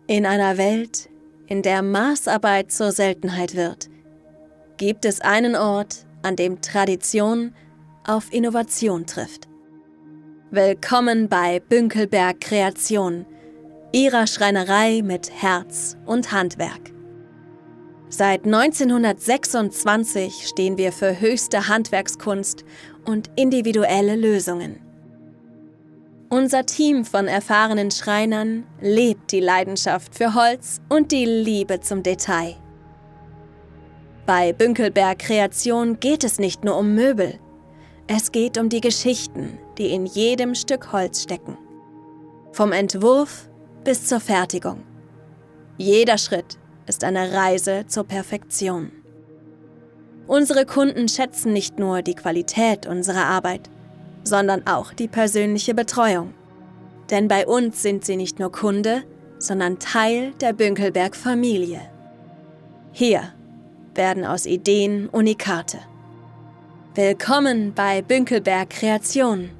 In einer Welt, in der Maßarbeit zur Seltenheit wird, gibt es einen Ort, an dem Tradition auf Innovation trifft. Willkommen bei Bünkelberg Kreation, Ihrer Schreinerei mit Herz und Handwerk. Seit 1926 stehen wir für höchste Handwerkskunst und individuelle Lösungen. Unser Team von erfahrenen Schreinern lebt die Leidenschaft für Holz und die Liebe zum Detail. Bei Bünkelberg Kreation geht es nicht nur um Möbel. Es geht um die Geschichten, die in jedem Stück Holz stecken. Vom Entwurf bis zur Fertigung. Jeder Schritt ist eine Reise zur Perfektion. Unsere Kunden schätzen nicht nur die Qualität unserer Arbeit, sondern auch die persönliche Betreuung. Denn bei uns sind sie nicht nur Kunde, sondern Teil der Bünkelberg-Familie. Hier werden aus Ideen Unikate. Willkommen bei Bünkelberg Kreation.